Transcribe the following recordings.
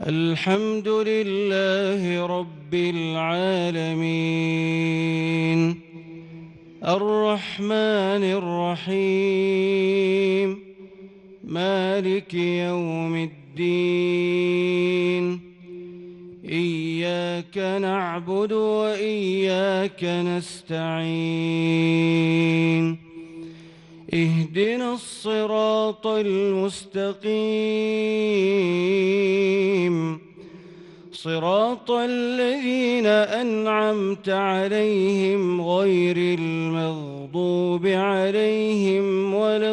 الحمد لله رب العالمين الرحمن الرحيم مالك يوم الدين إياك نعبد وإياك نستعين اهدنا الصراط المستقيم صراط الذين أنعمت عليهم غير المغضوب عليهم ولا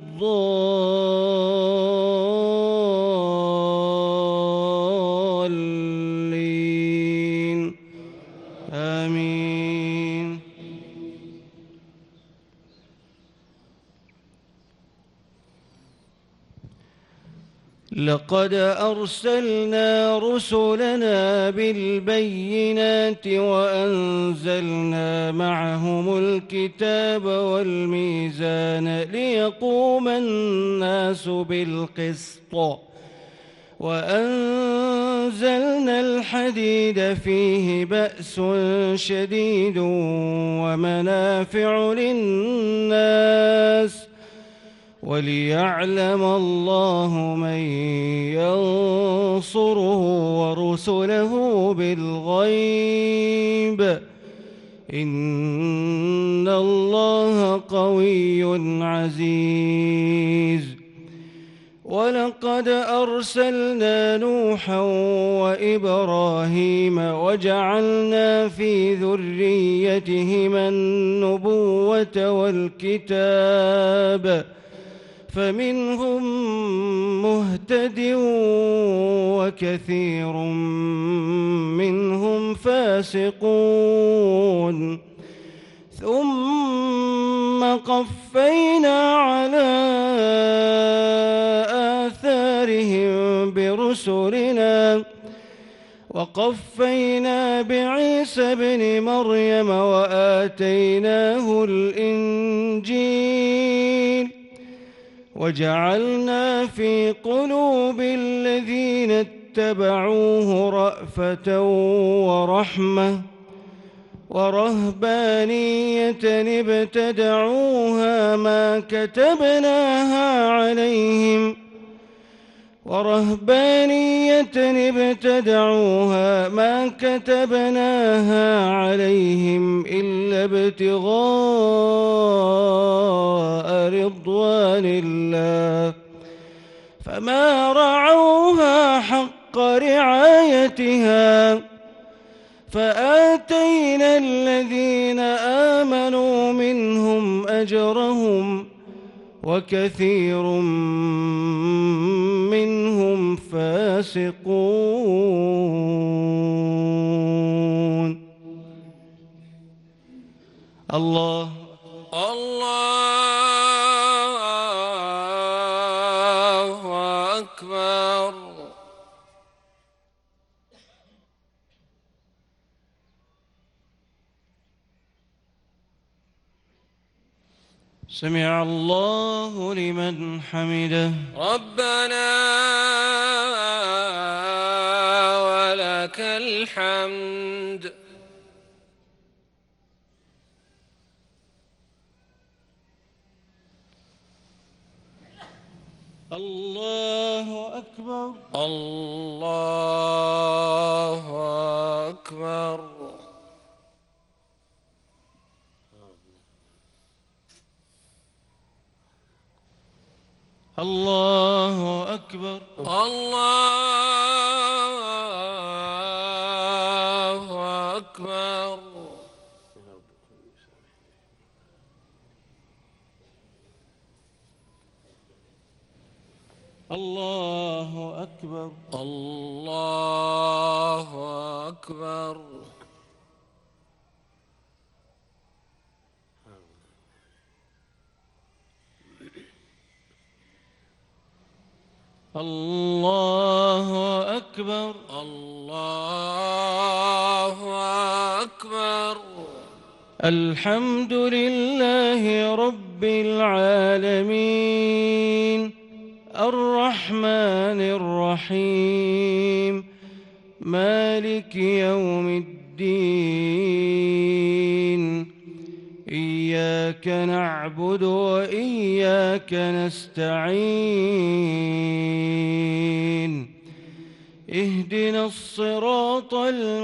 الضالين آمين. لقد أرسلنا رسلنا بالبينات وأنزلنا معهم الكتاب والميزان ليقوم الناس بالقسط وأنزلنا الحديد فيه بأس شديد ومنافع للناس وليعلم الله من ينصره ورسله بالغيب إن الله قوي عزيز. ولقد أرسلنا نوحا وإبراهيم وجعلنا في ذريتهما النبوة والكتاب فمنهم مهتد وكثير منهم فاسقون ثم قفينا على آثارهم برسلنا وقفينا بعيسى ابن مريم وآتيناه الإنجيل وجعلنا في قلوب الذين اتبعوه رأفة ورحمة ورهبانية ابتدعوها ما كتبناها عليهم إلا ابتغاء رضوان الله فما رعوها حق رعايتها فآتينا الذين آمنوا منهم أجرهم وكثير منهم فاسقون. الله أكبر. سمع الله لمن حمده ربنا ولك الحمد. الله أكبر. الله أكبر. الله أكبر. الله أكبر. الله أكبر. الله أكبر. الله أكبر. الله أكبر. الحمد لله رب العالمين الرحمن الرحيم مالك يوم الدين إياك نعبد وإياك نستعين اهدنا الصراط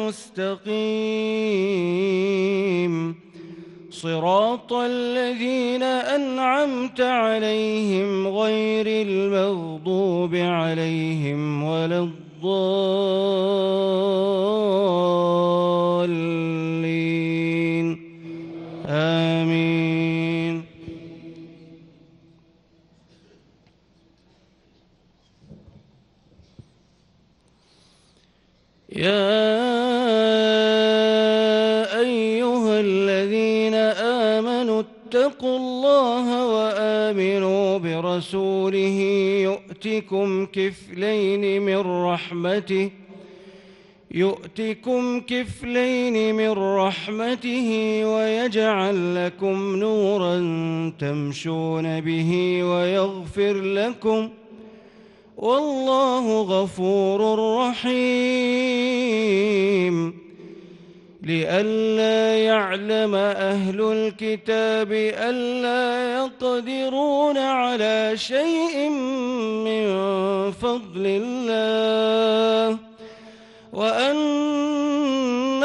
المستقيم صراط الذين أنعمت عليهم غير المغضوب عليهم ولا الضالين آمين. يا أيها الذين آمنوا اتقوا الله وآمنوا برسوله يؤتكم كفلين من رحمته ويجعل لكم نورا تمشون به ويغفر لكم والله غفور رحيم. لئلا يعلم أهل الكتاب ألا يقدرون على شيء من فضل الله وأن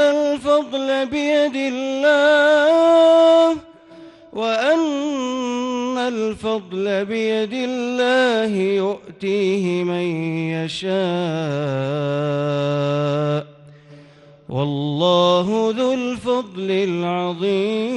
الفضل بيد الله يؤتيه من يشاء والله ذو الفضل العظيم.